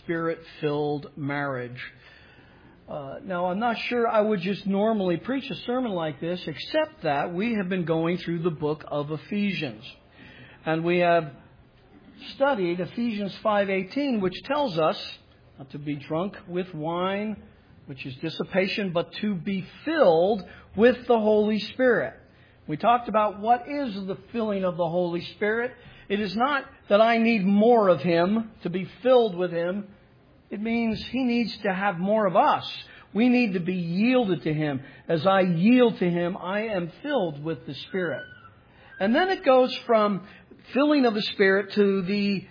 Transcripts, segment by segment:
Spirit-filled marriage. Now, I'm not sure I would just normally preach a sermon like this, except that we have been going through the book of Ephesians. And we have studied Ephesians 5:18, which tells us not to be drunk with wine, which is dissipation, but to be filled with the Holy Spirit. We talked about what is the filling of the Holy Spirit. It is not that I need more of Him to be filled with Him. It means He needs to have more of us. We need to be yielded to Him. As I yield to Him, I am filled with the Spirit. And then it goes from filling of the Spirit to the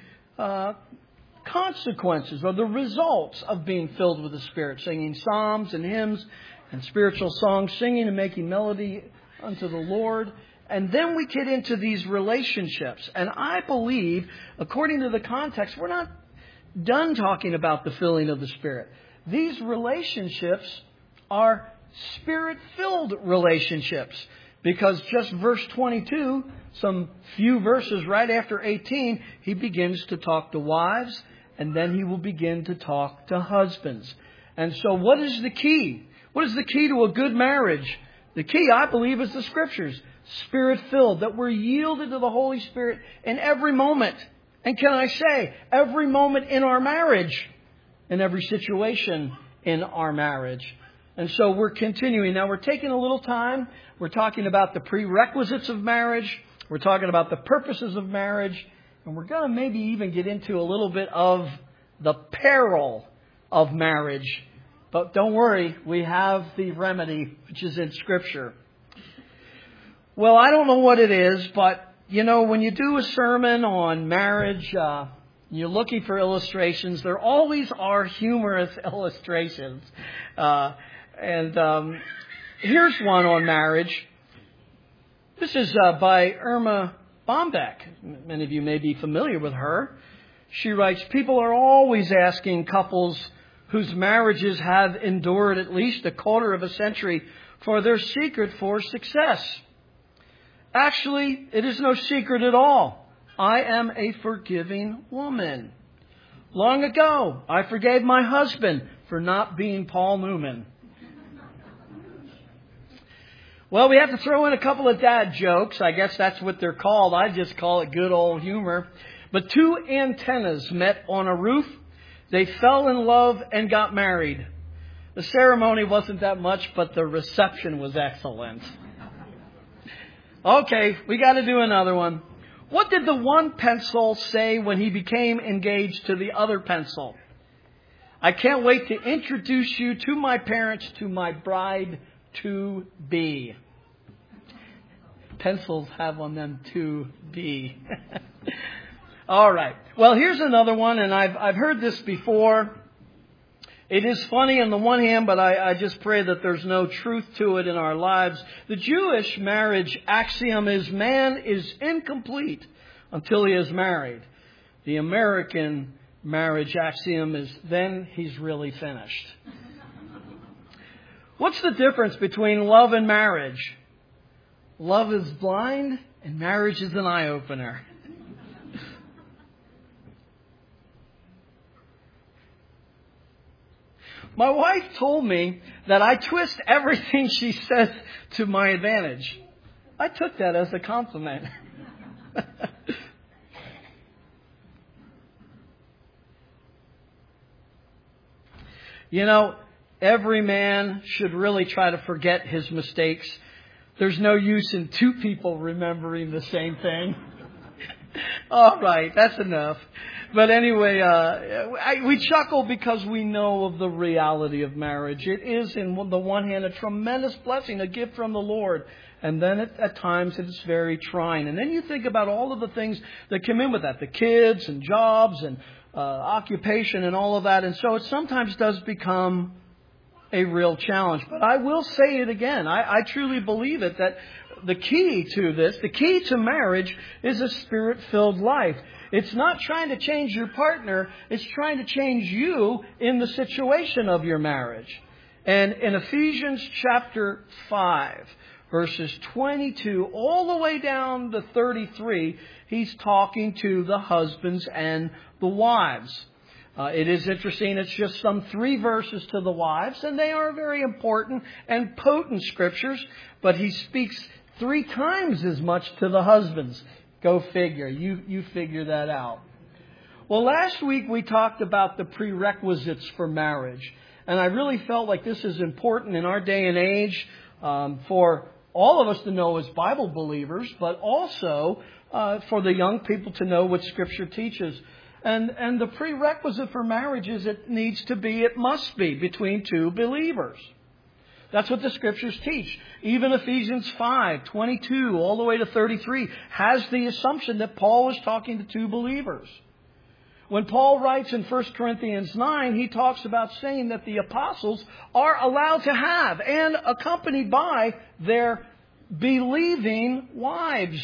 consequences or the results of being filled with the Spirit. Singing psalms and hymns and spiritual songs, singing and making melody unto the Lord. And then we get into these relationships. And I believe, according to the context, we're not done talking about the filling of the Spirit. These relationships are Spirit-filled relationships. Because just verse 22, some few verses right after 18, he begins to talk to wives, and then he will begin to talk to husbands. And so what is the key? What is the key to a good marriage? The key, I believe, is the Scriptures. Spirit-filled, that we're yielded to the Holy Spirit in every moment. And can I say, every moment in our marriage, in every situation in our marriage. And so we're continuing. Now we're taking a little time. We're talking about the prerequisites of marriage. We're talking about the purposes of marriage. And we're going to maybe even get into a little bit of the peril of marriage. But don't worry, we have the remedy, which is in Scripture. Well, I don't know what it is, but, you know, when you do a sermon on marriage, you're looking for illustrations. There always are humorous illustrations. Here's one on marriage. This is by Irma Bombeck. Many of you may be familiar with her. She writes, people are always asking couples whose marriages have endured at least a quarter of a century for their secret for success. Actually, it is no secret at all. I am a forgiving woman. Long ago, I forgave my husband for not being Paul Newman. Well, we have to throw in a couple of dad jokes. I guess that's what they're called. I just call it good old humor. But two antennas met on a roof. They fell in love and got married. The ceremony wasn't that much, but the reception was excellent. Okay, we got to do another one. What did the one pencil say when he became engaged to the other pencil? I can't wait to introduce you to my parents, to my bride-to-be. Pencils have on them to be. All right. Well, here's another one, and I've heard this before. It is funny on the one hand, but I just pray that there's no truth to it in our lives. The Jewish marriage axiom is man is incomplete until he is married. The American marriage axiom is then he's really finished. What's the difference between love and marriage? Love is blind and marriage is an eye-opener. My wife told me that I twist everything she says to my advantage. I took that as a compliment. You know, every man should really try to forget his mistakes. There's no use in two people remembering the same thing. All right, that's enough. But anyway, we chuckle because we know of the reality of marriage. It is, in the one hand, a tremendous blessing, a gift from the Lord. And then at times it is very trying. And then you think about all of the things that come in with that, the kids and jobs and occupation and all of that. And so it sometimes does become a real challenge. But I will say it again. I truly believe it, that the key to this, the key to marriage, is a Spirit-filled life. It's not trying to change your partner. It's trying to change you in the situation of your marriage. And in Ephesians chapter 5, verses 22 all the way down to 33, he's talking to the husbands and the wives. It is interesting. It's just some 3 verses to the wives, and they are very important and potent scriptures, but he speaks 3 times as much to the husbands. Go figure. You figure that out. Well, last week we talked about the prerequisites for marriage. And I really felt like this is important in our day and age for all of us to know as Bible believers, but also for the young people to know what Scripture teaches. And the prerequisite for marriage is it must be between 2 believers. That's what the Scriptures teach. Even Ephesians 5:22 all the way to 33 has the assumption that Paul is talking to 2 believers. When Paul writes in 1 Corinthians 9, he talks about saying that the apostles are allowed to have and accompanied by their believing wives.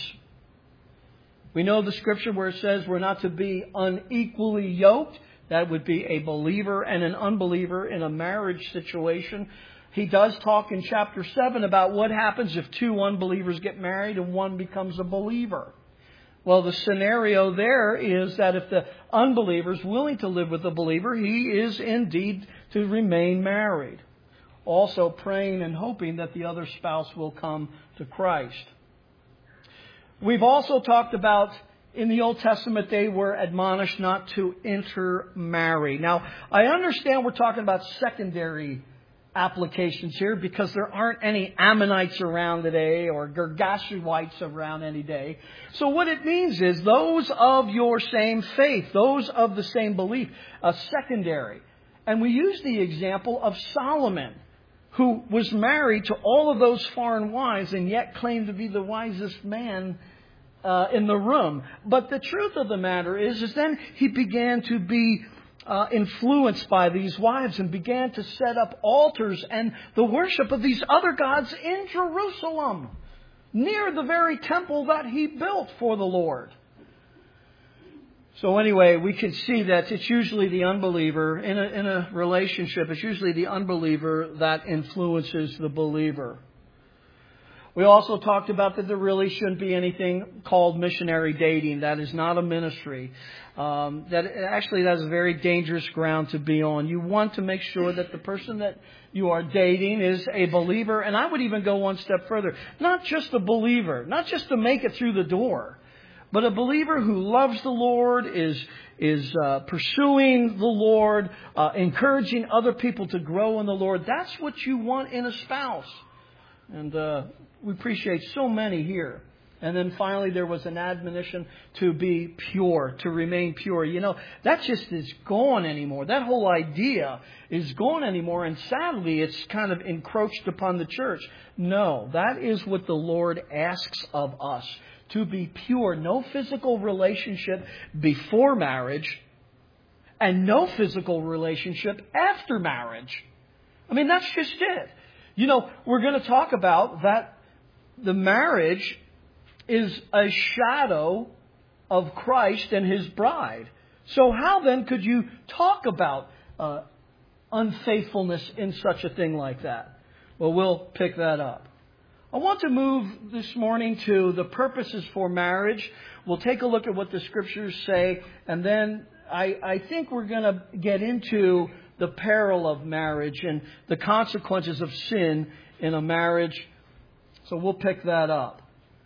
We know the scripture where it says we're not to be unequally yoked. That would be a believer and an unbeliever in a marriage situation. He does talk in chapter 7 about what happens if 2 unbelievers get married and one becomes a believer. Well, the scenario there is that if the unbeliever is willing to live with the believer, he is indeed to remain married. Also praying and hoping that the other spouse will come to Christ. We've also talked about in the Old Testament they were admonished not to intermarry. Now, I understand we're talking about secondary applications here because there aren't any Ammonites around today or Girgashites around any day. So what it means is those of your same faith, those of the same belief, a secondary. And we use the example of Solomon, who was married to all of those foreign wives and yet claimed to be the wisest man in the room. But the truth of the matter is then he began to be influenced by these wives and began to set up altars and the worship of these other gods in Jerusalem, near the very temple that he built for the Lord. So anyway, we can see that it's usually the unbeliever in a relationship. It's usually the unbeliever that influences the believer. We also talked about that there really shouldn't be anything called missionary dating. That is not a ministry. That's a very dangerous ground to be on. You want to make sure that the person that you are dating is a believer. And I would even go one step further. Not just a believer, not just to make it through the door, but a believer who loves the Lord, is pursuing the Lord, encouraging other people to grow in the Lord. That's what you want in a spouse. And we appreciate so many here. And then finally, there was an admonition to be pure, to remain pure. You know, that just is gone anymore. That whole idea is gone anymore. And sadly, it's kind of encroached upon the church. No, that is what the Lord asks of us, to be pure. No physical relationship before marriage and no physical relationship after marriage. I mean, that's just it. You know, we're going to talk about that the marriage is a shadow of Christ and His bride. So how then could you talk about unfaithfulness in such a thing like that? Well, we'll pick that up. I want to move this morning to the purposes for marriage. We'll take a look at what the Scriptures say, and then I think we're going to get into the peril of marriage and the consequences of sin in a marriage. So we'll pick that up.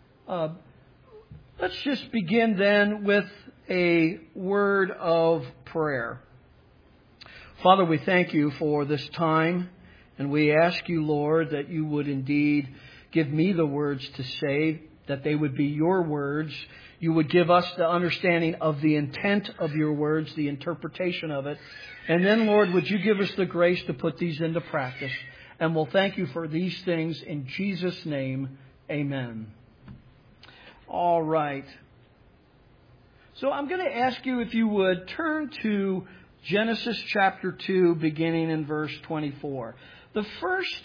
Let's just begin then with a word of prayer. Father, we thank You for this time, and we ask You, Lord, that You would indeed give me the words to say, that they would be Your words. You would give us the understanding of the intent of Your words, the interpretation of it. And then, Lord, would You give us the grace to put these into practice? And we'll thank You for these things in Jesus' name. Amen. All right. So I'm going to ask you if you would turn to Genesis chapter 2, beginning in verse 24. The first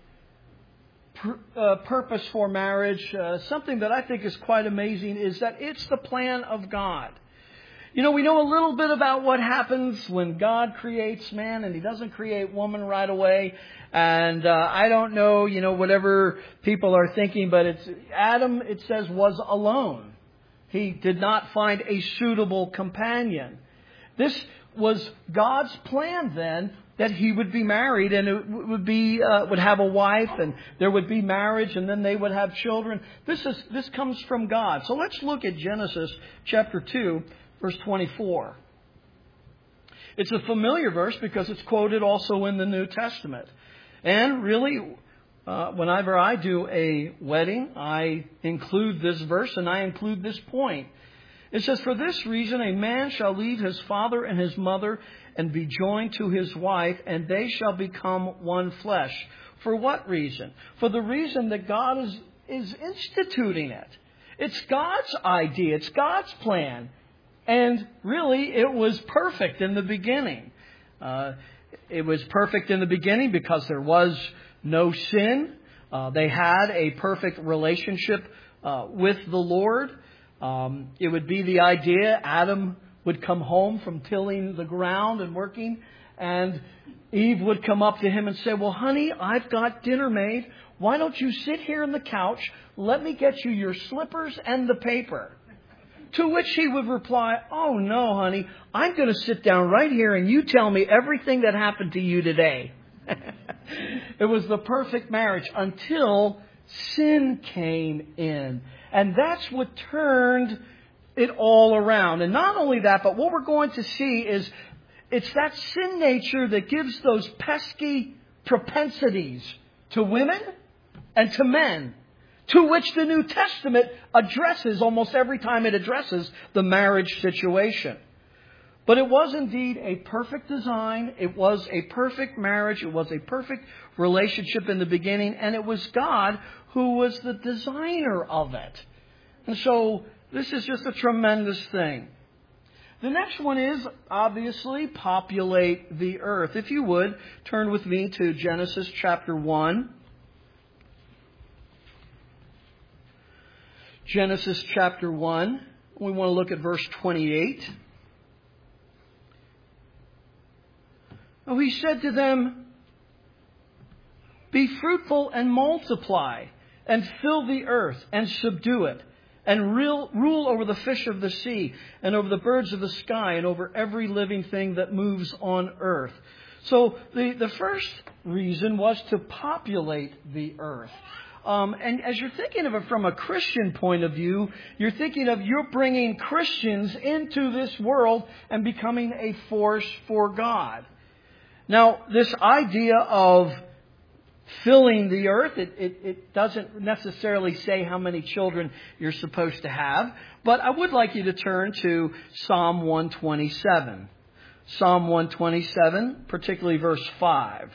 purpose for marriage, something that I think is quite amazing, is that it's the plan of God. You know, we know a little bit about what happens when God creates man and He doesn't create woman right away. And I don't know, whatever people are thinking, but Adam, it says, was alone. He did not find a suitable companion. This was God's plan then that he would be married and it would have a wife and there would be marriage and then they would have children. This comes from God. So let's look at Genesis chapter 2, verse 24. It's a familiar verse because it's quoted also in the New Testament. And really, whenever I do a wedding, I include this verse and I include this point. It says, "For this reason a man shall leave his father and his mother and be joined to his wife, and they shall become one flesh." For what reason? For the reason that God is instituting it. It's God's idea. It's God's plan. And really, it was perfect in the beginning. It was perfect in the beginning because there was no sin. They had a perfect relationship with the Lord. It would be the idea Adam would come home from tilling the ground and working, and Eve would come up to him and say, "Well, honey, I've got dinner made. Why don't you sit here on the couch? Let me get you your slippers and the paper." To which he would reply, "Oh, no, honey, I'm going to sit down right here and you tell me everything that happened to you today." It was the perfect marriage until sin came in. And that's what turned it all around. And not only that, but what we're going to see is it's that sin nature that gives those pesky propensities to women and to men, to which the New Testament addresses almost every time it addresses the marriage situation. But it was indeed a perfect design. It was a perfect marriage. It was a perfect relationship in the beginning. And it was God who was the designer of it. And so this is just a tremendous thing. The next one is, obviously, populate the earth. If you would, turn with me to Genesis chapter 1. Genesis chapter 1. We want to look at verse 28. Oh, he said to them, "Be fruitful and multiply, and fill the earth, and subdue it, and rule over the fish of the sea, and over the birds of the sky, and over every living thing that moves on earth." So the first reason was to populate the earth. And as you're thinking of it from a Christian point of view, you're thinking of you're bringing Christians into this world and becoming a force for God. Now, this idea of filling the earth, it doesn't necessarily say how many children you're supposed to have, but I would like you to turn to Psalm 127. Psalm 127, particularly verse 5.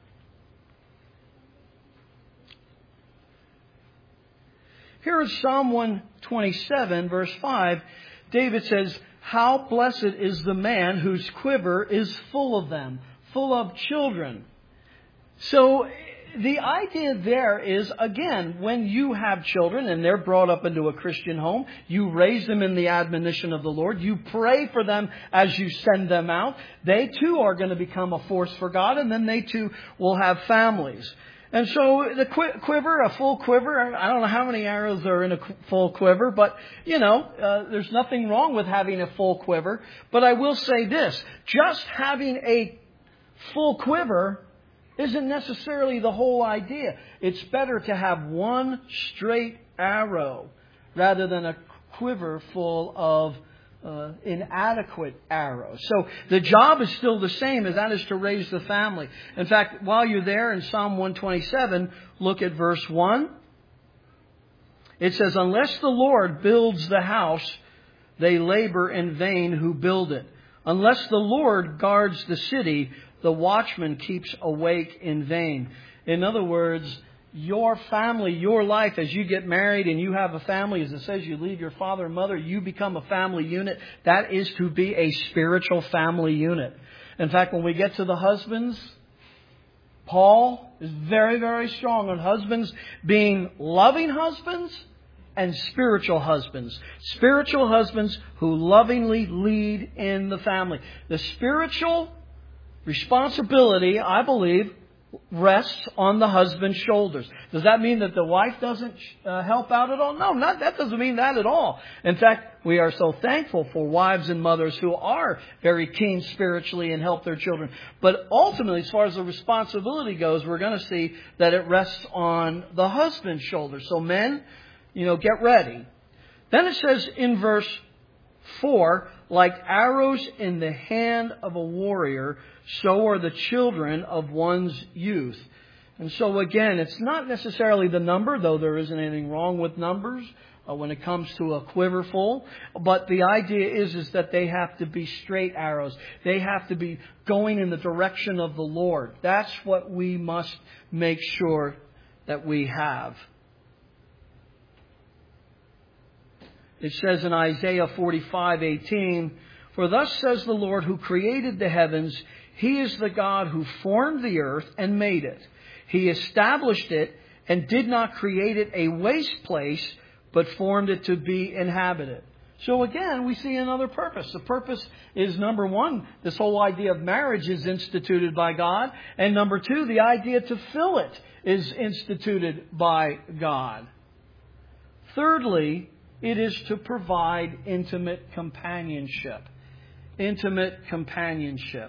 Here is Psalm 127, verse 5. David says, "How blessed is the man whose quiver is full of them," full of children. So the idea there is, again, when you have children and they're brought up into a Christian home, you raise them in the admonition of the Lord. You pray for them as you send them out. They too are going to become a force for God, and then they too will have families. And so the quiver, a full quiver, I don't know how many arrows are in a full quiver, but, there's nothing wrong with having a full quiver. But I will say this, just having a full quiver isn't necessarily the whole idea. It's better to have one straight arrow rather than a quiver full of inadequate arrows. So the job is still the same, as that is to raise the family. In fact, while you're there in Psalm 127, look at verse 1. It says, "Unless the Lord builds the house, they labor in vain who build it. Unless the Lord guards the city, the watchman keeps awake in vain." In other words, your family, your life, as you get married and you have a family, as it says, you leave your father and mother, you become a family unit. That is to be a spiritual family unit. In fact, when we get to the husbands, Paul is very, very strong on husbands being loving husbands and spiritual husbands. Spiritual husbands who lovingly lead in the family. The spiritual responsibility, I believe, rests on the husband's shoulders. Does that mean that the wife doesn't help out at all? No, that doesn't mean that at all. In fact, we are so thankful for wives and mothers who are very keen spiritually and help their children. But ultimately, as far as the responsibility goes, we're going to see that it rests on the husband's shoulders. So men, get ready. Then it says in verse 4, like arrows in the hand of a warrior, so are the children of one's youth. And so again, it's not necessarily the number, though there isn't anything wrong with numbers when it comes to a quiver full. But the idea is that they have to be straight arrows. They have to be going in the direction of the Lord. That's what we must make sure that we have. It says in Isaiah 45:18, "For thus says the Lord who created the heavens, He is the God who formed the earth and made it. He established it and did not create it a waste place, but formed it to be inhabited." So again, we see another purpose. The purpose is, number one, this whole idea of marriage is instituted by God. And number two, the idea to fill it is instituted by God. Thirdly, it is to provide intimate companionship. Intimate companionship.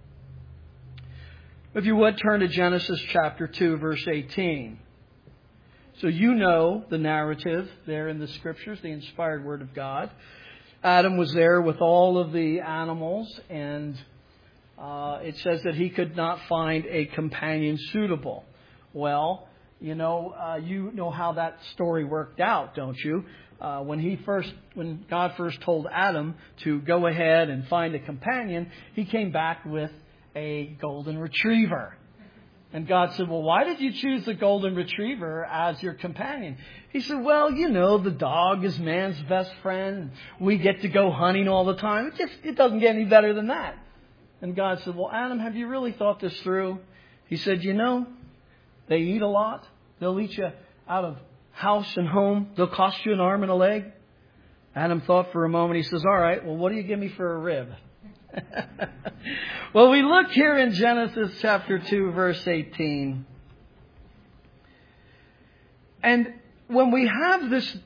If you would, turn to Genesis chapter 2, verse 18. So you know the narrative there in the Scriptures, the inspired Word of God. Adam was there with all of the animals, and it says that he could not find a companion suitable. Well, you know how that story worked out, don't you? When God first told Adam to go ahead and find a companion, he came back with a golden retriever. And God said, "Well, why did you choose the golden retriever as your companion?" He said, "Well, the dog is man's best friend. We get to go hunting all the time. It doesn't get any better than that." And God said, "Well, Adam, have you really thought this through?" He said, "They eat a lot. They'll eat you out of house and home. They'll cost you an arm and a leg." Adam thought for a moment. He says, "All right, well, what do you give me for a rib?" Well, we look here in Genesis chapter 2, verse 18. And when we have this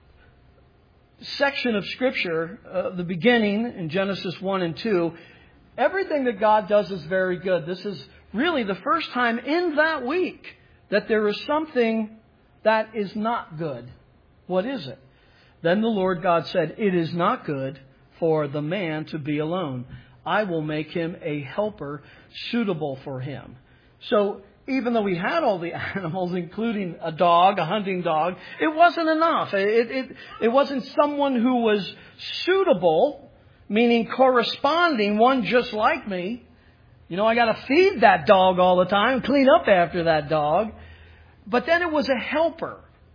section of Scripture, the beginning in Genesis 1 and 2, everything that God does is very good. This is really the first time in that week that there is something that is not good. What is it? Then the Lord God said, "It is not good for the man to be alone. I will make him a helper suitable for him." So even though we had all the animals, including a dog, a hunting dog, it wasn't enough. It wasn't someone who was suitable, meaning corresponding, one just like me. I got to feed that dog all the time, clean up after that dog. But then it was a helper.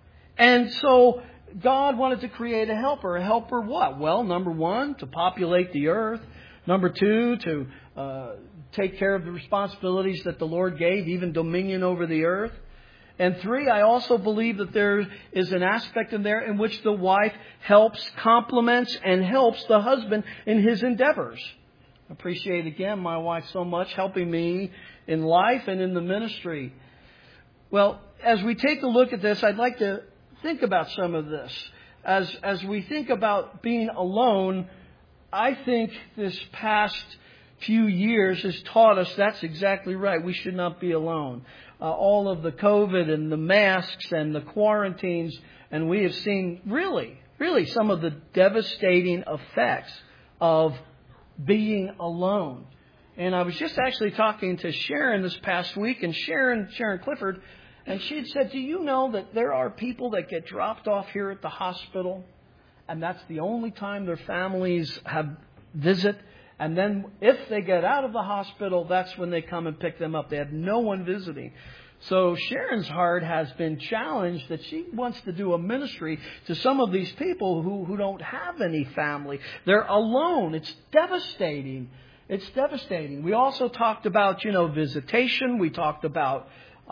And so God wanted to create a helper. A helper what? Well, number one, to populate the earth. Number two, to take care of the responsibilities that the Lord gave, even dominion over the earth. And three, I also believe that there is an aspect in there in which the wife helps, complements, and helps the husband in his endeavors. I appreciate, again, my wife so much helping me in life and in the ministry. Well, as we take a look at this, I'd like to think about some of this. As we think about being alone, I think this past few years has taught us that's exactly right. We should not be alone. All of the COVID and the masks and the quarantines, and we have seen really some of the devastating effects of being alone. And I was just actually talking to Sharon this past week, and Sharon Clifford, and she had said, "Do you know that there are people that get dropped off here at the hospital, and that's the only time their families visit? And then if they get out of the hospital, that's when they come and pick them up. They have no one visiting." So Sharon's heart has been challenged that she wants to do a ministry to some of these people who don't have any family. They're alone. It's devastating. It's devastating. We also talked about, visitation. We talked about,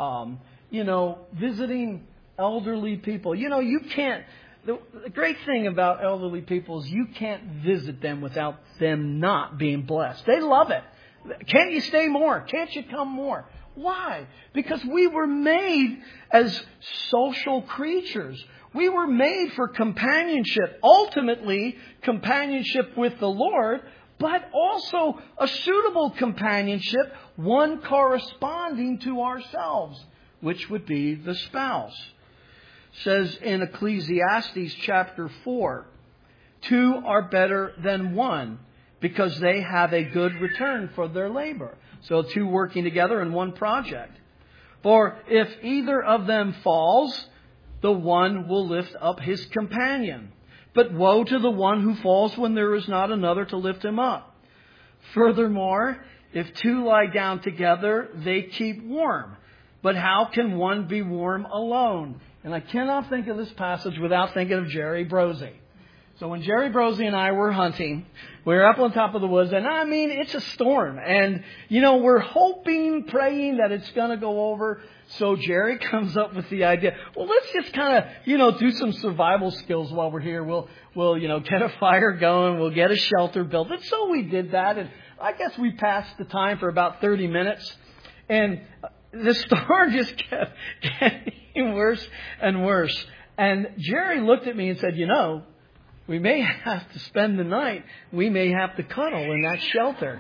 visiting elderly people. You can't. The great thing about elderly people is you can't visit them without them not being blessed. They love it. Can't you stay more? Can't you come more? Why? Because we were made as social creatures. We were made for companionship, ultimately companionship with the Lord, but also a suitable companionship, one corresponding to ourselves, which would be the spouse. It says in Ecclesiastes chapter 4, 2 are better than one, because they have a good return for their labor. So 2 working together in one project. For if either of them falls, the one will lift up his companion. But woe to the one who falls when there is not another to lift him up. Furthermore, if 2 lie down together, they keep warm. But how can one be warm alone? And I cannot think of this passage without thinking of Jerry Brosey. So when Jerry Brosey and I were hunting, we were up on top of the woods, and I mean, it's a storm. And, we're hoping, praying that it's going to go over. So Jerry comes up with the idea, well, let's just kind of, do some survival skills while we're here. We'll get a fire going. We'll get a shelter built. And so we did that. And I guess we passed the time for about 30 minutes. And the storm just kept getting worse and worse. And Jerry looked at me and said, we may have to spend the night. We may have to cuddle in that shelter.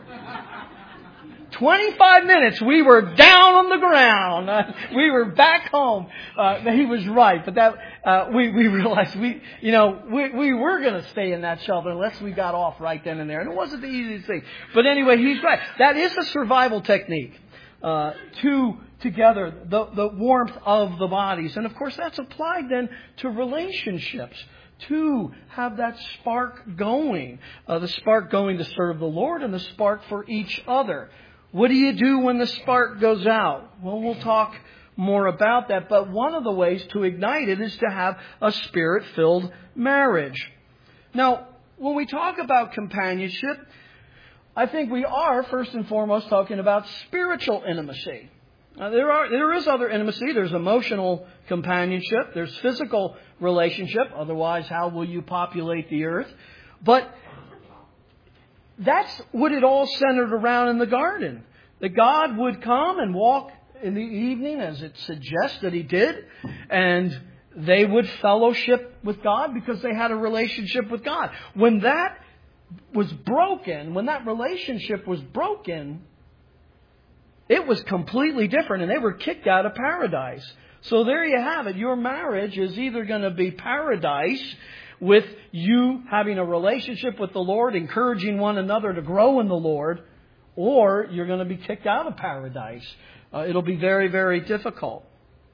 25 minutes, we were down on the ground. We were back home. He was right, but we realized we were going to stay in that shelter unless we got off right then and there. And it wasn't the easiest thing. But anyway, he's right. That is a survival technique. 2 together, the warmth of the bodies. And of course, that's applied then to relationships. 2 have that spark going. The spark going to serve the Lord and the spark for each other. What do you do when the spark goes out? Well, we'll talk more about that. But one of the ways to ignite it is to have a Spirit-filled marriage. Now, when we talk about companionship, I think we are first and foremost talking about spiritual intimacy. Now, there is other intimacy. There's emotional companionship. There's physical relationship. Otherwise, how will you populate the earth? But that's what it all centered around in the garden. That God would come and walk in the evening, as it suggests that He did, and they would fellowship with God because they had a relationship with God. When that was broken, when that relationship was broken, it was completely different, and they were kicked out of paradise. So there you have it. Your marriage is either going to be paradise with you having a relationship with the Lord, encouraging one another to grow in the Lord, or you're going to be kicked out of paradise. It'll be very, very difficult.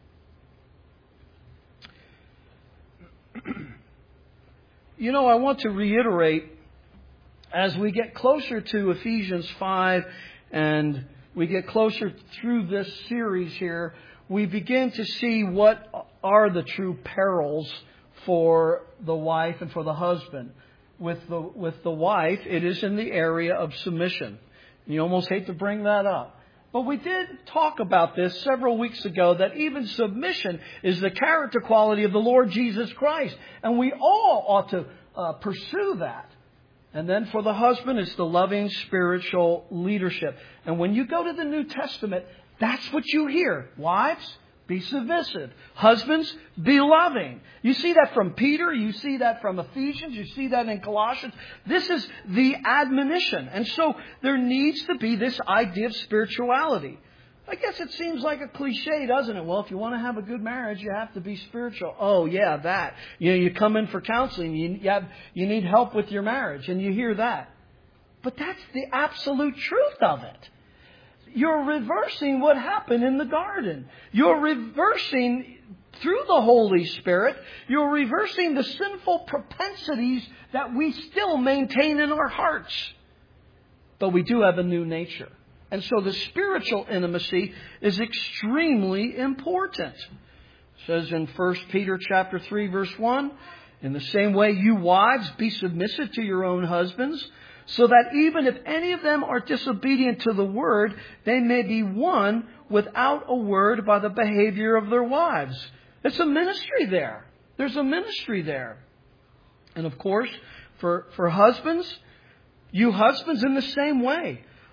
I want to reiterate, as we get closer to Ephesians 5 and we get closer through this series here, we begin to see what are the true perils for the wife and for the husband. With the wife, it is in the area of submission. You almost hate to bring that up. But we did talk about this several weeks ago, that even submission is the character quality of the Lord Jesus Christ. And we all ought to pursue that. And then for the husband, it's the loving spiritual leadership. And when you go to the New Testament, that's what you hear. Wives, be submissive. Husbands, be loving. You see that from Peter. You see that from Ephesians. You see that in Colossians. This is the admonition. And so there needs to be this idea of spirituality. I guess it seems like a cliche, doesn't it? Well, if you want to have a good marriage, you have to be spiritual. Oh, yeah, that. You come in for counseling. You need help with your marriage. And you hear that. But that's the absolute truth of it. You're reversing what happened in the garden. You're reversing, through the Holy Spirit, you're reversing the sinful propensities that we still maintain in our hearts. But we do have a new nature. And so the spiritual intimacy is extremely important. It says in 1 Peter chapter 3, verse 1, in the same way, you wives, be submissive to your own husbands, so that even if any of them are disobedient to the word, they may be won without a word by the behavior of their wives. It's a ministry there. There's a ministry there. And of course, for husbands, you husbands in the same way.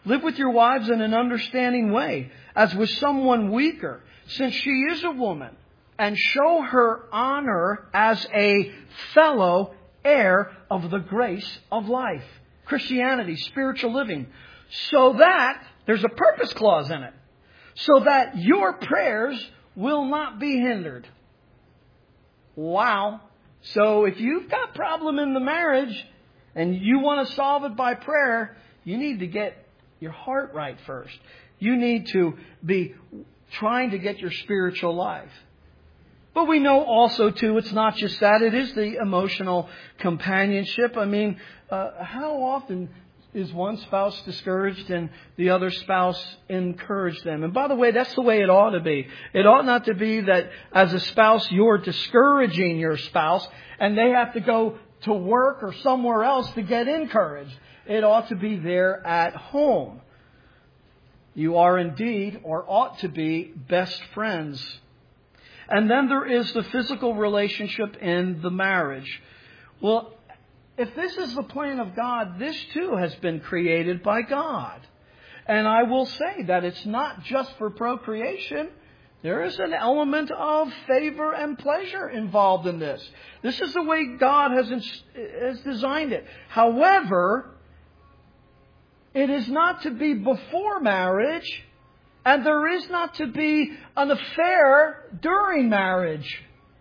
Live with your wives in an understanding way, as with someone weaker, since she is a woman, and show her honor as a fellow heir of the grace of life. Christianity, spiritual living. So that, there's a purpose clause in it, so that your prayers will not be hindered. Wow. So if you've got a problem in the marriage and you want to solve it by prayer, you need to get your heart right first. You need to be trying to get your spiritual life. But we know also, too, it's not just that. It is the emotional companionship. I mean, how often is one spouse discouraged and the other spouse encouraged them? And by the way, that's the way it ought to be. It ought not to be that as a spouse you're discouraging your spouse and they have to go to work or somewhere else to get encouraged. It ought to be there at home. You are indeed, or ought to be, best friends. And then there is the physical relationship in the marriage. Well, if this is the plan of God, this too has been created by God. And I will say that it's not just for procreation. There is an element of favor and pleasure involved in this. This is the way God has designed it. However, it is not to be before marriage, and there is not to be an affair during marriage.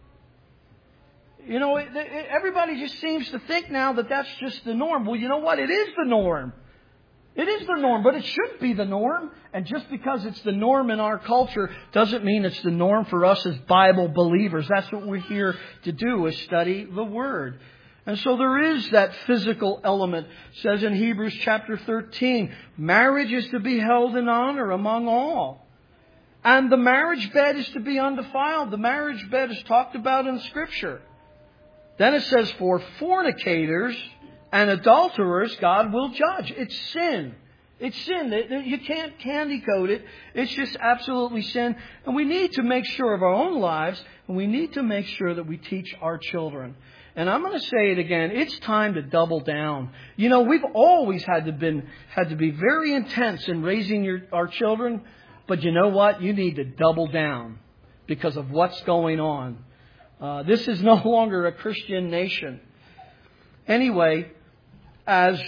You know, everybody just seems to think now that that's just the norm. Well, you know what? It is the norm. It is the norm, but it should be the norm. And just because it's the norm in our culture doesn't mean it's the norm for us as Bible believers. That's what we're here to do, is study the Word. And so there is that physical element. It says in Hebrews chapter 13, marriage is to be held in honor among all. And the marriage bed is to be undefiled. The marriage bed is talked about in Scripture. Then it says, for fornicators and adulterers, God will judge. It's sin. It's sin. You can't candy coat it. It's just absolutely sin. And we need to make sure of our own lives, and we need to make sure that we teach our children. And I'm going to say it again. It's time to double down. You know, we've always had to be very intense in raising our children. But you know what? You need to double down because of what's going on. This is no longer a Christian nation. Anyway, as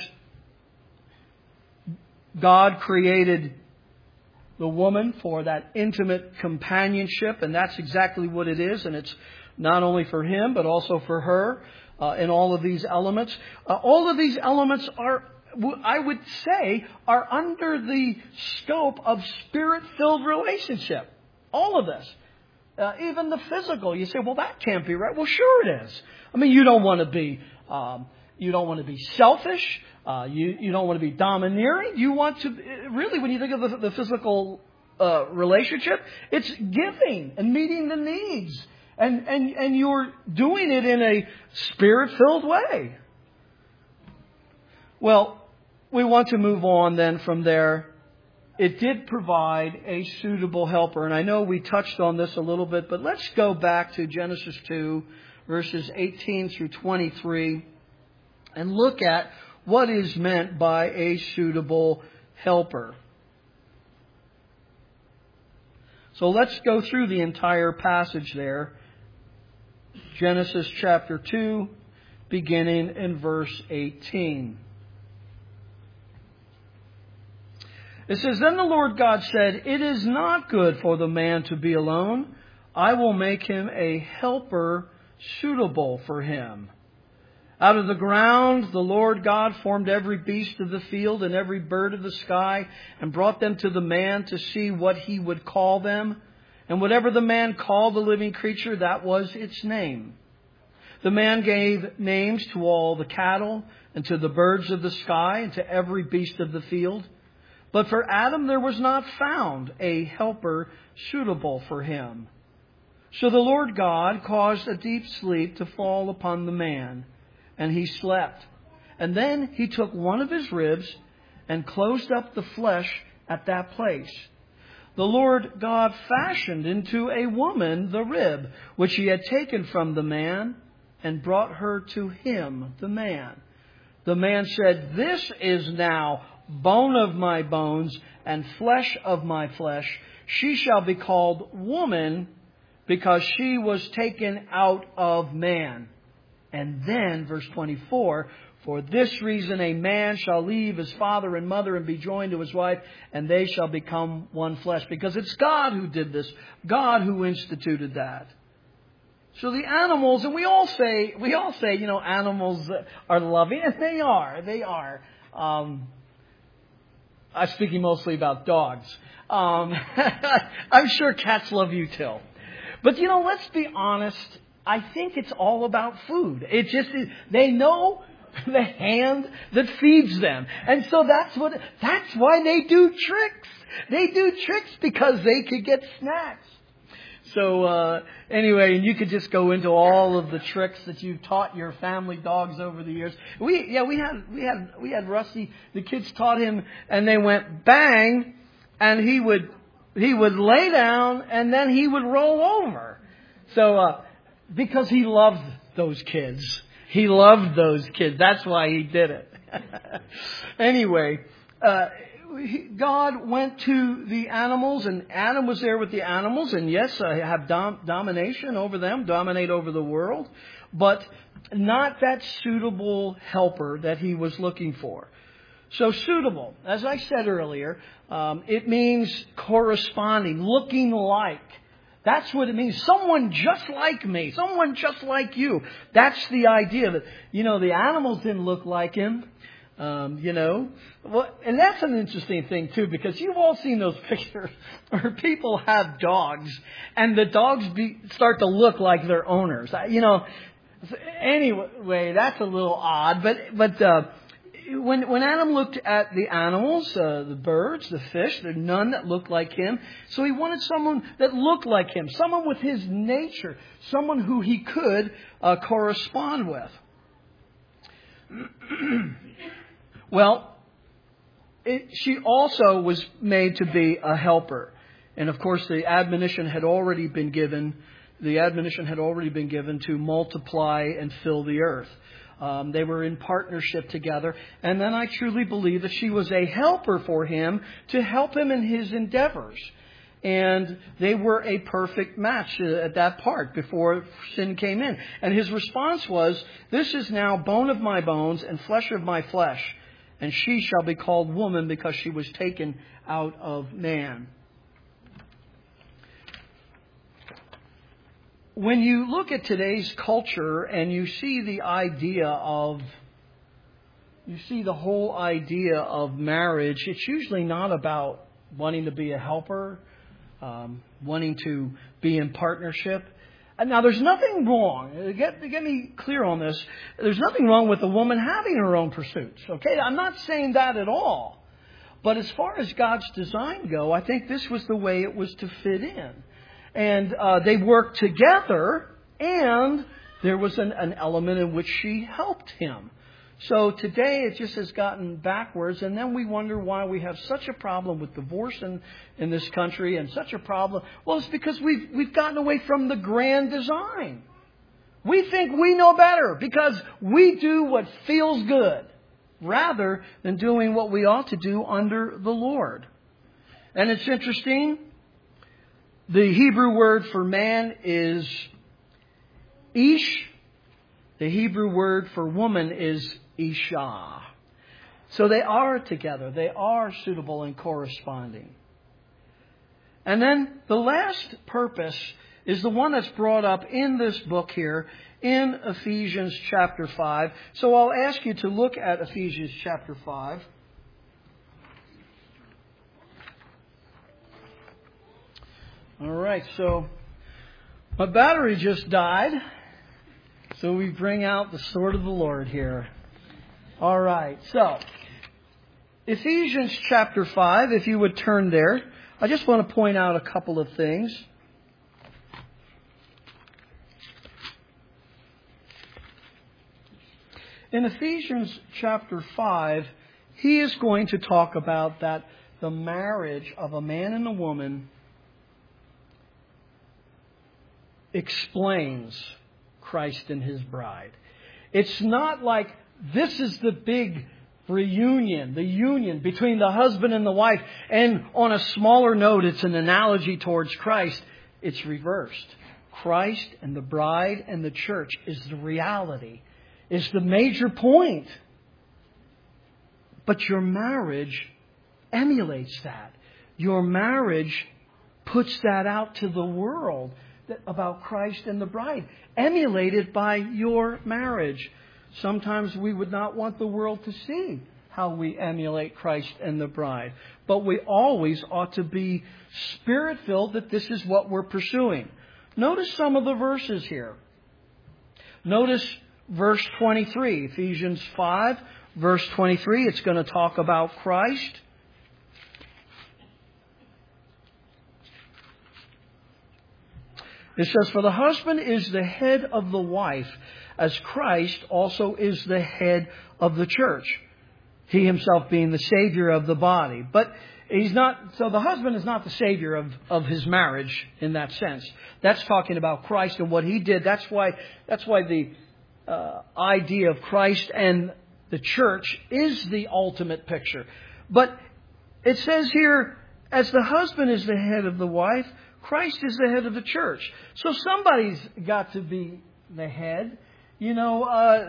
God created the woman for that intimate companionship, and that's exactly what it is, and it's not only for him, but also for her in all of these elements. All of these elements are, I would say, are under the scope of Spirit-filled relationship. All of this. Even the physical. You say, well, that can't be right. Well, sure it is. I mean, you don't want to be selfish. You don't want to be domineering. You want to, really, when you think of the physical relationship, it's giving and meeting the needs. And you're doing it in a Spirit-filled way. Well, we want to move on then from there. It did provide a suitable helper. And I know we touched on this a little bit, but let's go back to Genesis 2, verses 18 through 23, and look at what is meant by a suitable helper. So let's go through the entire passage there. Genesis chapter 2, beginning in verse 18. It says, then the Lord God said, it is not good for the man to be alone. I will make him a helper suitable for him. Out of the ground the Lord God formed every beast of the field and every bird of the sky and brought them to the man to see what he would call them. And whatever the man called the living creature, that was its name. The man gave names to all the cattle and to the birds of the sky and to every beast of the field. But for Adam there was not found a helper suitable for him. So the Lord God caused a deep sleep to fall upon the man, and he slept. And then he took one of his ribs and closed up the flesh at that place. The Lord God fashioned into a woman the rib which he had taken from the man and brought her to him, the man. The man said, this is now bone of my bones and flesh of my flesh. She shall be called woman because she was taken out of man. And then, verse 24, for this reason a man shall leave his father and mother and be joined to his wife, and they shall become one flesh. Because it's God who did this. God who instituted that. So the animals, and we all say, animals are loving, and they are. They are. I'm speaking mostly about dogs. I'm sure cats love you too. But let's be honest. I think it's all about food. It just is. They know the hand that feeds them. And so that's why they do tricks. They do tricks because they could get snacks. So anyway, and you could just go into all of the tricks that you've taught your family dogs over the years. We had Rusty. The kids taught him, and they went bang, and he would lay down, and then he would roll over. So because he loved those kids. He loved those kids. That's why he did it. Anyway, God went to the animals, and Adam was there with the animals, and yes, I have domination over them, dominate over the world, but not that suitable helper that he was looking for. So suitable, as I said earlier, it means corresponding, looking like. That's what it means. Someone just like me. Someone just like you. That's the idea that, the animals didn't look like him. Well, and that's an interesting thing too, because you've all seen those pictures where people have dogs and the dogs start to look like their owners. Anyway, that's a little odd, but when Adam looked at the animals, the birds, the fish, there are none that looked like him. So he wanted someone that looked like him, someone with his nature, someone who he could correspond with. Well, she also was made to be a helper. And of course, the admonition had already been given to multiply and fill the earth. They were in partnership together. And then I truly believe that she was a helper for him to help him in his endeavors. And they were a perfect match at that part before sin came in. And his response was, this is now bone of my bones and flesh of my flesh. And she shall be called woman because she was taken out of man. When you look at today's culture and you see the whole idea of marriage, it's usually not about wanting to be a helper, wanting to be in partnership. And now, there's nothing wrong. Get me clear on this. There's nothing wrong with a woman having her own pursuits. Okay, I'm not saying that at all. But as far as God's design go, I think this was the way it was to fit in. And they worked together, and there was an element in which she helped him. So today it just has gotten backwards, and then we wonder why we have such a problem with divorce in this country and such a problem. Well, it's because we've gotten away from the grand design. We think we know better because we do what feels good rather than doing what we ought to do under the Lord. And it's interesting. The Hebrew word for man is ish. The Hebrew word for woman is isha. So they are together. They are suitable and corresponding. And then the last purpose is the one that's brought up in this book here in Ephesians chapter 5. So I'll ask you to look at Ephesians chapter 5. All right, so my battery just died. So we bring out the sword of the Lord here. All right. So, Ephesians chapter 5, if you would turn there. I just want to point out a couple of things. In Ephesians chapter 5, he is going to talk about that the marriage of a man and a woman explains Christ and His bride. It's not like this is the big reunion, the union between the husband and the wife. And on a smaller note, it's an analogy towards Christ. It's reversed. Christ and the bride and the church is the reality, is the major point. But your marriage emulates that. Your marriage puts that out to the world about Christ and the bride, emulated by your marriage. Sometimes we would not want the world to see how we emulate Christ and the bride. But we always ought to be Spirit-filled that this is what we're pursuing. Notice some of the verses here. Notice verse 23, Ephesians 5, verse 23. It's going to talk about Christ. It says, "For the husband is the head of the wife, as Christ also is the head of the church, he himself being the Savior of the body." But he's not, so the husband is not the Savior of his marriage in that sense. That's talking about Christ and what he did. That's why the idea of Christ and the church is the ultimate picture. But it says here, as the husband is the head of the wife, Christ is the head of the church. So somebody's got to be the head. You know,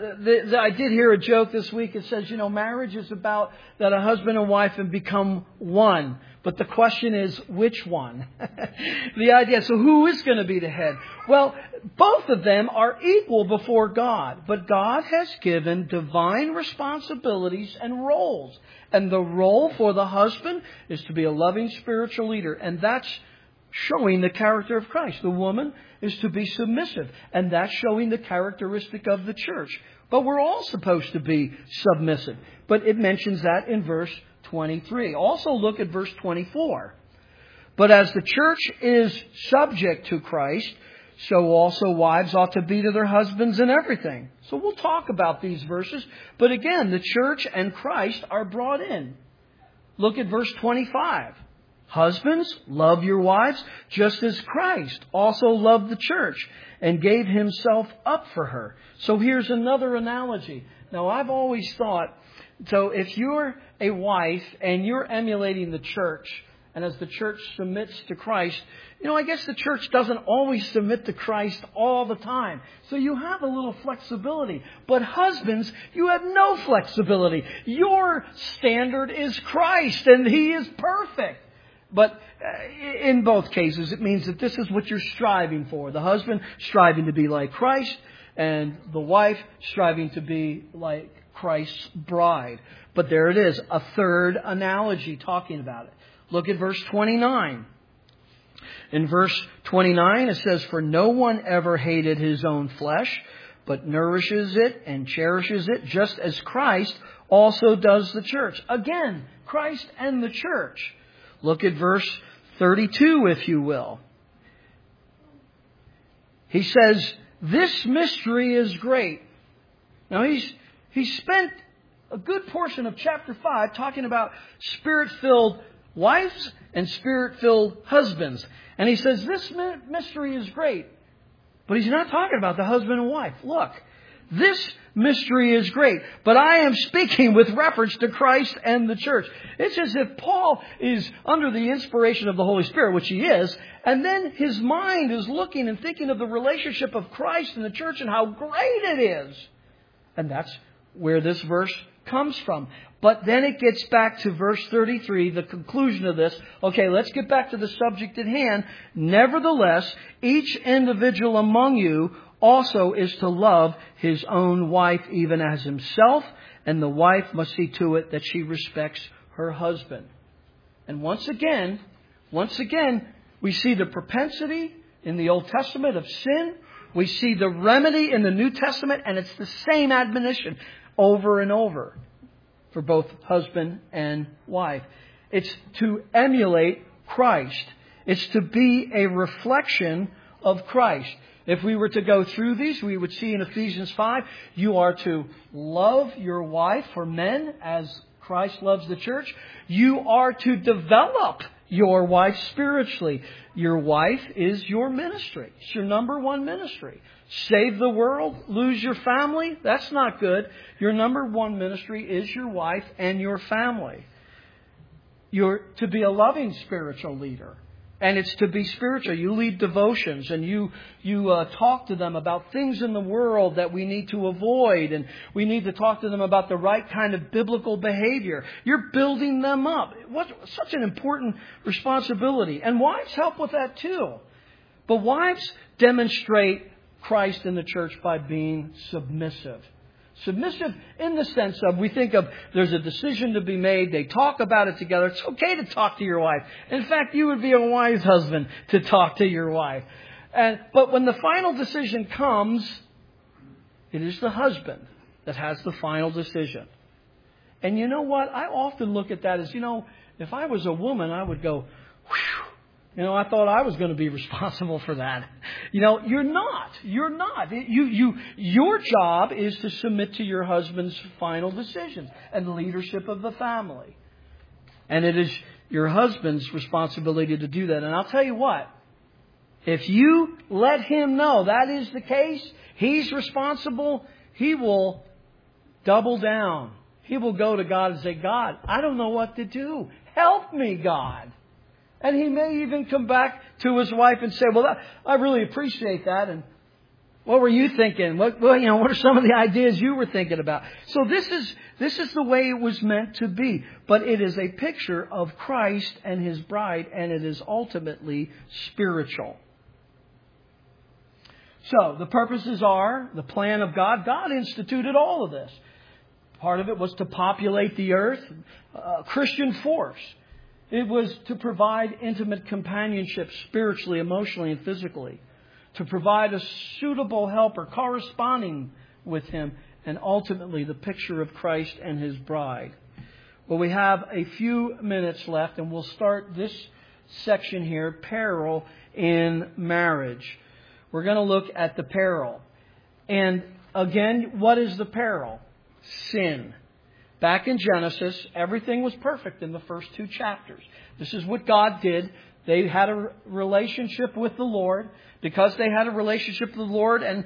I did hear a joke this week. It says, marriage is about that a husband and wife have become one. But the question is, which one? The idea, so who is going to be the head? Well, both of them are equal before God. But God has given divine responsibilities and roles. And the role for the husband is to be a loving spiritual leader. And that's showing the character of Christ. The woman is to be submissive, and that's showing the characteristic of the church. But we're all supposed to be submissive. But it mentions that in verse 23. Also look at verse 24. "But as the church is subject to Christ, so also wives ought to be to their husbands in everything." So we'll talk about these verses. But again, the church and Christ are brought in. Look at verse 25. "Husbands, love your wives, just as Christ also loved the church and gave himself up for her." So here's another analogy. Now, I've always thought, so if you're a wife and you're emulating the church, and as the church submits to Christ, I guess the church doesn't always submit to Christ all the time. So you have a little flexibility. But husbands, you have no flexibility. Your standard is Christ, and he is perfect. But in both cases, it means that this is what you're striving for. The husband striving to be like Christ, and the wife striving to be like Christ's bride. But there it is, a third analogy talking about it. Look at verse 29. In verse 29, it says, "For no one ever hated his own flesh, but nourishes it and cherishes it, just as Christ also does the church." Again, Christ and the church. Look at verse 32, if you will. He says, "This mystery is great." Now, he spent a good portion of chapter 5 talking about Spirit-filled wives and Spirit-filled husbands. And he says, this mystery is great. But he's not talking about the husband and wife. Look, this mystery is great, but I am speaking with reference to Christ and the church. It's as if Paul is under the inspiration of the Holy Spirit, which he is, and then his mind is looking and thinking of the relationship of Christ and the church and how great it is. And that's where this verse comes from. But then it gets back to verse 33, the conclusion of this. Okay, let's get back to the subject at hand. "Nevertheless, each individual among you also is to love his own wife even as himself, and the wife must see to it that she respects her husband." And once again, we see the propensity in the Old Testament of sin. We see the remedy in the New Testament, and it's the same admonition over and over for both husband and wife. It's to emulate Christ. It's to be a reflection of Christ. If we were to go through these, we would see in Ephesians 5, you are to love your wife, for men, as Christ loves the church. You are to develop your wife spiritually. Your wife is your ministry. It's your number one ministry. Save the world, lose your family, that's not good. Your number one ministry is your wife and your family. You're to be a loving spiritual leader. And it's to be spiritual. You lead devotions and you talk to them about things in the world that we need to avoid. And we need to talk to them about the right kind of biblical behavior. You're building them up. What's such an important responsibility. And wives help with that too. But wives demonstrate Christ in the church by being submissive. Submissive in the sense of, we think of, there's a decision to be made. They talk about it together. It's okay to talk to your wife. In fact, you would be a wise husband to talk to your wife. But when the final decision comes, it is the husband that has the final decision. And you know what? I often look at that as, if I was a woman, I would go, whew. I thought I was going to be responsible for that. You're not. You're not. Your job is to submit to your husband's final decisions and the leadership of the family. And it is your husband's responsibility to do that. And I'll tell you what, if you let him know that is the case, he's responsible, he will double down. He will go to God and say, God, I don't know what to do. Help me, God. And he may even come back to his wife and say, well, I really appreciate that. And what were you thinking? What are some of the ideas you were thinking about? So this is the way it was meant to be. But it is a picture of Christ and His bride, and it is ultimately spiritual. So the purposes are the plan of God. God instituted all of this. Part of it was to populate the earth, Christian force. It was to provide intimate companionship spiritually, emotionally, and physically. To provide a suitable helper corresponding with Him. And ultimately the picture of Christ and His bride. Well, we have a few minutes left and we'll start this section here, peril in marriage. We're going to look at the peril. And again, what is the peril? Sin. Back in Genesis, everything was perfect in the first 2 chapters. This is what God did. They had a relationship with the Lord. Because they had a relationship with the Lord and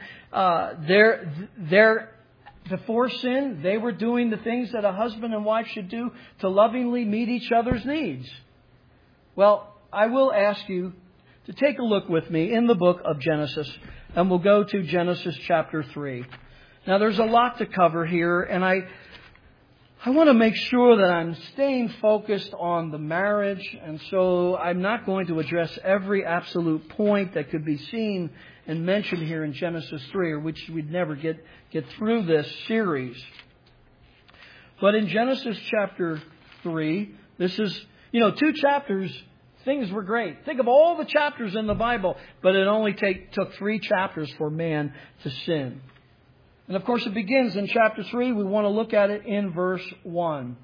before sin, they were doing the things that a husband and wife should do to lovingly meet each other's needs. Well, I will ask you to take a look with me in the book of Genesis. And we'll go to Genesis chapter 3. Now, there's a lot to cover here, and I want to make sure that I'm staying focused on the marriage, and so I'm not going to address every absolute point that could be seen and mentioned here in Genesis 3, or which we'd never get through this series. But in Genesis chapter 3, this is, 2 chapters, things were great. Think of all the chapters in the Bible, but it only took 3 chapters for man to sin. And of course it begins in chapter 3. We want to look at it in verse 1.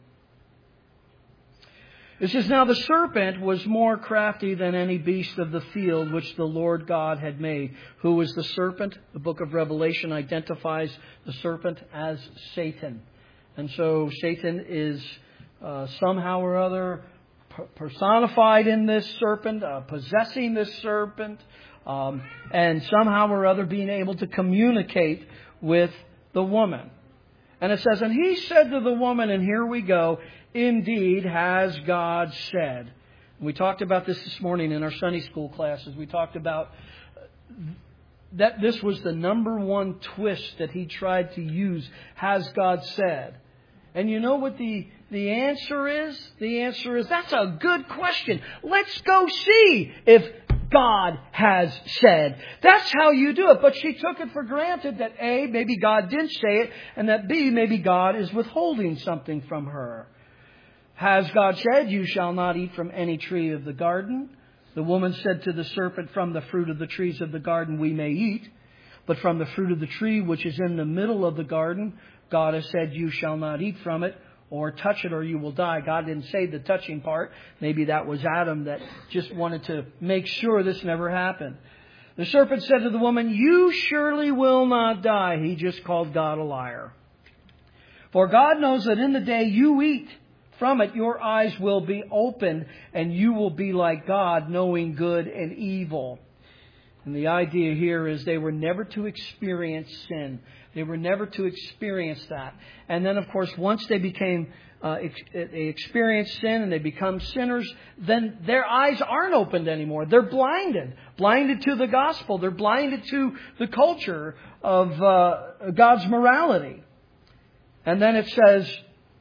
It says, Now the serpent was more crafty than any beast of the field which the Lord God had made. Who was the serpent? The book of Revelation identifies the serpent as Satan. And so Satan is somehow or other personified in this serpent, possessing this serpent, and somehow or other being able to communicate with the woman. And it says, And he said to the woman, and here we go, Indeed has God said. And we talked about this morning in our Sunday school classes. We talked about that this was the number one twist that he tried to use. Has God said? And you know what the answer is? The answer is, that's a good question. Let's go see if God has said. That's how you do it. But she took it for granted that A, maybe God didn't say it, and that B, maybe God is withholding something from her. Has God said, You shall not eat from any tree of the garden? The woman said to the serpent, From the fruit of the trees of the garden we may eat, but from the fruit of the tree which is in the middle of the garden, God has said, You shall not eat from it, or touch it, or you will die. God didn't say the touching part. Maybe that was Adam that just wanted to make sure this never happened. The serpent said to the woman, You surely will not die. He just called God a liar. For God knows that in the day you eat from it, your eyes will be opened and you will be like God, knowing good and evil. And the idea here is they were never to experience sin. They were never to experience that. And then, of course, once they they experience sin and they become sinners, then their eyes aren't opened anymore. They're blinded. Blinded to the gospel. They're blinded to the culture of God's morality. And then it says,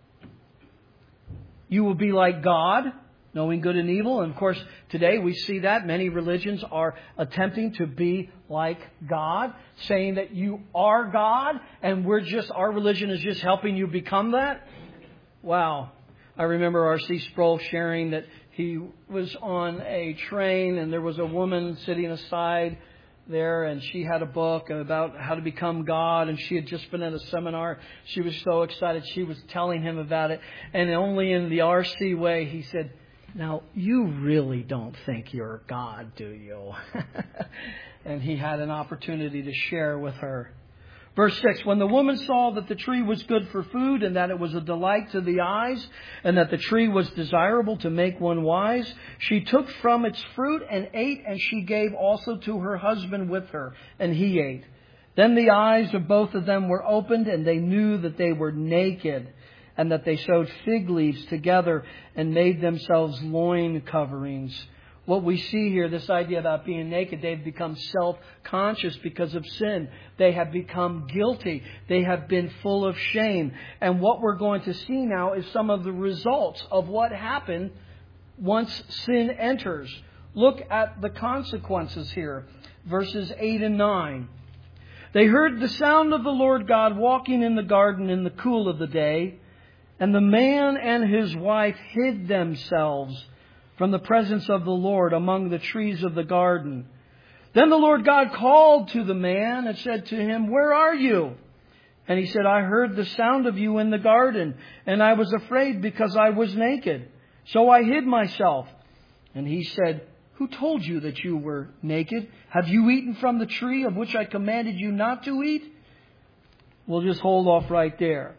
you will be like God, knowing good and evil. And of course, today we see that many religions are attempting to be like God, saying that you are God and our religion is just helping you become that. Wow. I remember R.C. Sproul sharing that he was on a train and there was a woman sitting aside there and she had a book about how to become God, and she had just been at a seminar. She was so excited. She was telling him about it, and only in the R.C. way he said, "Now, you really don't think you're God, do you?" And he had an opportunity to share with her. Verse 6, when the woman saw that the tree was good for food and that it was a delight to the eyes and that the tree was desirable to make one wise, she took from its fruit and ate, and she gave also to her husband with her, and he ate. Then the eyes of both of them were opened, and they knew that they were naked, and that they sewed fig leaves together and made themselves loin coverings. What we see here, this idea about being naked, they've become self-conscious because of sin. They have become guilty. They have been full of shame. And what we're going to see now is some of the results of what happened once sin enters. Look at the consequences here. Verses 8 and 9. They heard the sound of the Lord God walking in the garden in the cool of the day, and the man and his wife hid themselves from the presence of the Lord among the trees of the garden. Then the Lord God called to the man and said to him, "Where are you?" And he said, "I heard the sound of you in the garden, and I was afraid because I was naked. So I hid myself." And he said, "Who told you that you were naked? Have you eaten from the tree of which I commanded you not to eat?" We'll just hold off right there.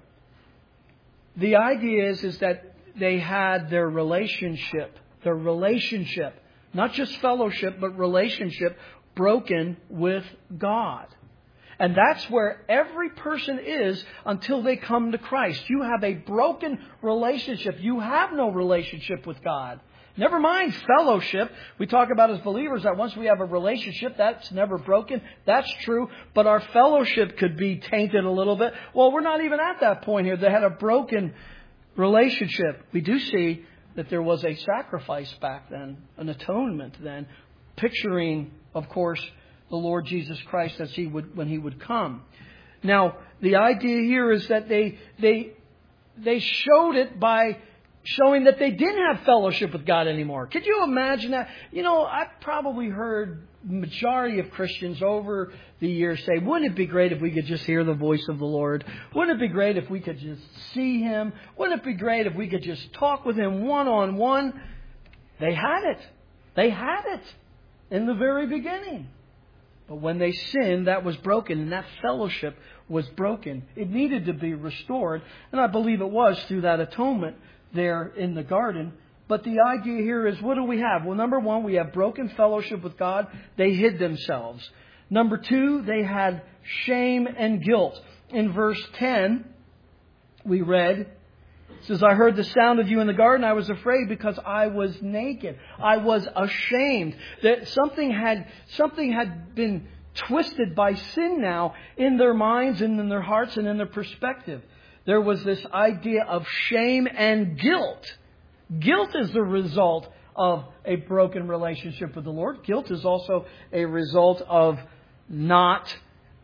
The idea is that they had their relationship, not just fellowship, but relationship broken with God. And that's where every person is until they come to Christ. You have a broken relationship. You have no relationship with God. Never mind fellowship. We talk about as believers that once we have a relationship, that's never broken. That's true. But our fellowship could be tainted a little bit. Well, we're not even at that point here. They had a broken relationship. We do see that there was a sacrifice back then, an atonement then, picturing, of course, the Lord Jesus Christ when He would come. Now, the idea here is that they showed it by showing that they didn't have fellowship with God anymore. Could you imagine that? You know, I've probably heard majority of Christians over the years say, wouldn't it be great if we could just hear the voice of the Lord? Wouldn't it be great if we could just see Him? Wouldn't it be great if we could just talk with Him one-on-one? They had it. They had it in the very beginning. But when they sinned, that was broken, and that fellowship was broken. It needed to be restored, and I believe it was through that atonement there in the garden. But the idea here is, what do we have? Well, number one, we have broken fellowship with God. They hid themselves. Number two, they had shame and guilt. In verse 10, we read, it says, "I heard the sound of you in the garden. I was afraid because I was naked." I was ashamed. That something had been twisted by sin now in their minds and in their hearts and in their perspective. There was this idea of shame and guilt. Guilt is the result of a broken relationship with the Lord. Guilt is also a result of not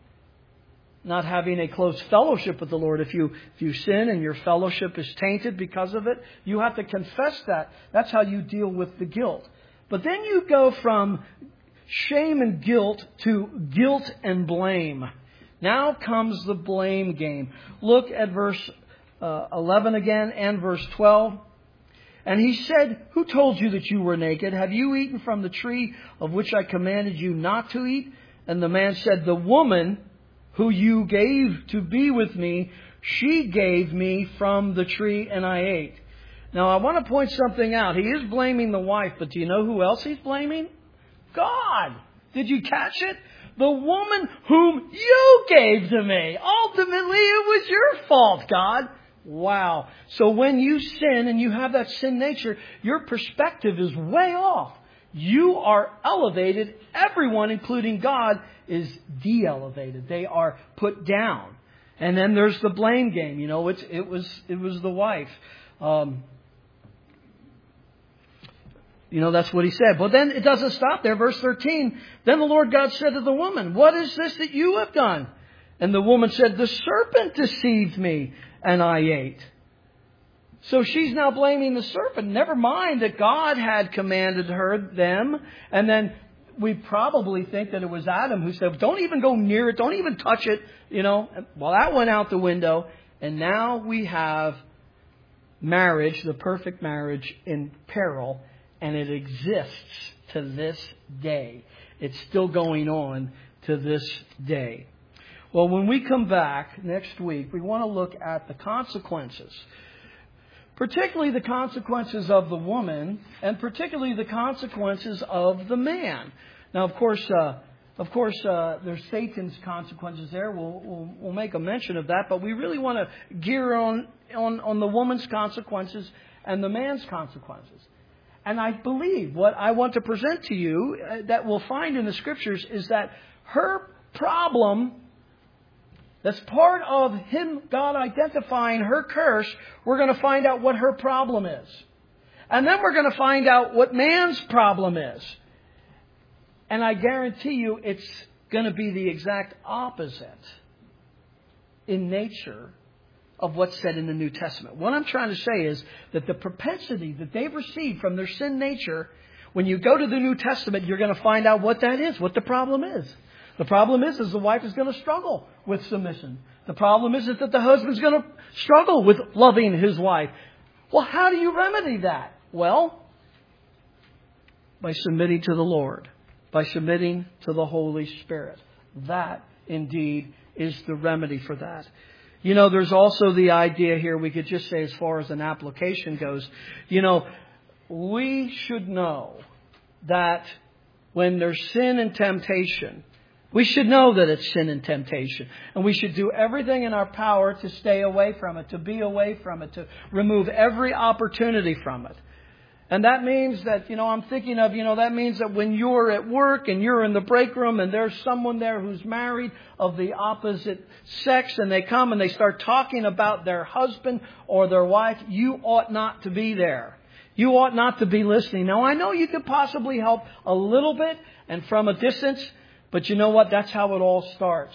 having a close fellowship with the Lord. If you sin and your fellowship is tainted because of it, you have to confess that. That's how you deal with the guilt. But then you go from shame and guilt to guilt and blame. Now comes the blame game. Look at verse 11 again and verse 12. "And he said, 'Who told you that you were naked? Have you eaten from the tree of which I commanded you not to eat?' And the man said, 'The woman who you gave to be with me, she gave me from the tree and I ate.'" Now, I want to point something out. He is blaming the wife, but do you know who else he's blaming? God. Did you catch it? The woman whom you gave to me. Ultimately, it was your fault, God. Wow. So when you sin and you have that sin nature, your perspective is way off. You are elevated. Everyone, including God, is de-elevated. They are put down. And then there's the blame game. You know, it was the wife. You know, that's what he said. But then it doesn't stop there. Verse 13. Then the Lord God said to the woman, what is this that you have done? And the woman said, the serpent deceived me and I ate. So she's now blaming the serpent. Never mind that God had commanded them. And then we probably think that it was Adam who said, don't even go near it. Don't even touch it. You know, well, that went out the window. And now we have marriage, the perfect marriage, in peril. And it exists to this day. It's still going on to this day. Well, when we come back next week, we want to look at the consequences. Particularly the consequences of the woman, and particularly the consequences of the man. Now, of course, there's Satan's consequences there. We'll make a mention of that, but we really want to gear on the woman's consequences and the man's consequences. And I believe what I want to present to you that we'll find in the Scriptures is that her problem, that's part of God identifying her curse, we're going to find out what her problem is. And then we're going to find out what man's problem is. And I guarantee you it's going to be the exact opposite in nature of what's said in the New Testament. What I'm trying to say is that the propensity that they've received from their sin nature, when you go to the New Testament, you're going to find out what that is, what the problem is. The problem is the wife is going to struggle with submission. The problem is that the husband's going to struggle with loving his wife. Well, how do you remedy that? Well, by submitting to the Lord, by submitting to the Holy Spirit. That, indeed, is the remedy for that. You know, there's also the idea here, we could just say as far as an application goes, you know, we should know that when there's sin and temptation, we should know that it's sin and temptation. And we should do everything in our power to stay away from it, to be away from it, to remove every opportunity from it. And that means that, I'm thinking of, that means that when you're at work and you're in the break room and there's someone there who's married of the opposite sex and they come and they start talking about their husband or their wife, you ought not to be there. You ought not to be listening. Now, I know you could possibly help a little bit and from a distance, but you know what? That's how it all starts.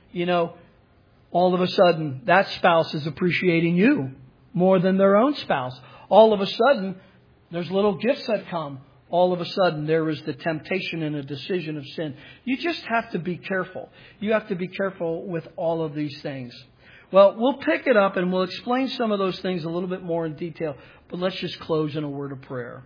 All of a sudden, that spouse is appreciating you more than their own spouse. All of a sudden, there's little gifts that come. All of a sudden, there is the temptation and a decision of sin. You just have to be careful. You have to be careful with all of these things. Well, we'll pick it up and we'll explain some of those things a little bit more in detail. But let's just close in a word of prayer.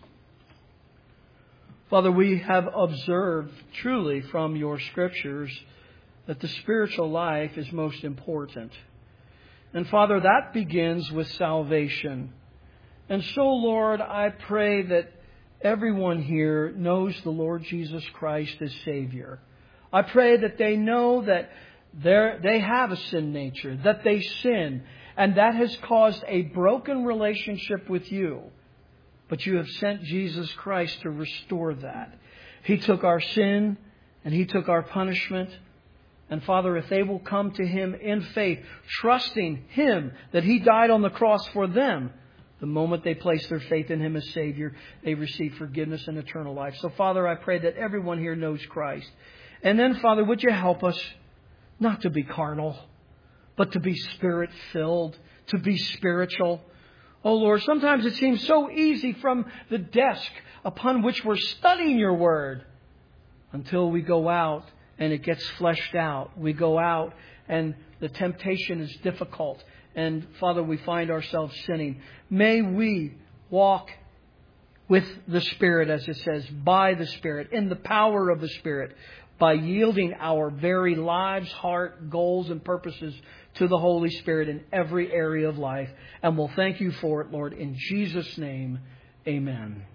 Father, we have observed truly from your Scriptures that the spiritual life is most important. And Father, that begins with salvation. And so, Lord, I pray that everyone here knows the Lord Jesus Christ as Savior. I pray that they know that they have a sin nature, that they sin, and that has caused a broken relationship with you. But you have sent Jesus Christ to restore that. He took our sin and He took our punishment. And Father, if they will come to Him in faith, trusting Him that He died on the cross for them, the moment they place their faith in Him as Savior, they receive forgiveness and eternal life. So, Father, I pray that everyone here knows Christ. And then, Father, would you help us not to be carnal, but to be Spirit-filled, to be spiritual. Oh, Lord, sometimes it seems so easy from the desk upon which we're studying your Word until we go out and it gets fleshed out. We go out and the temptation is difficult. And, Father, we find ourselves sinning. May we walk with the Spirit, as it says, by the Spirit, in the power of the Spirit, by yielding our very lives, heart, goals, and purposes to the Holy Spirit in every area of life. And we'll thank you for it, Lord. In Jesus' name, amen.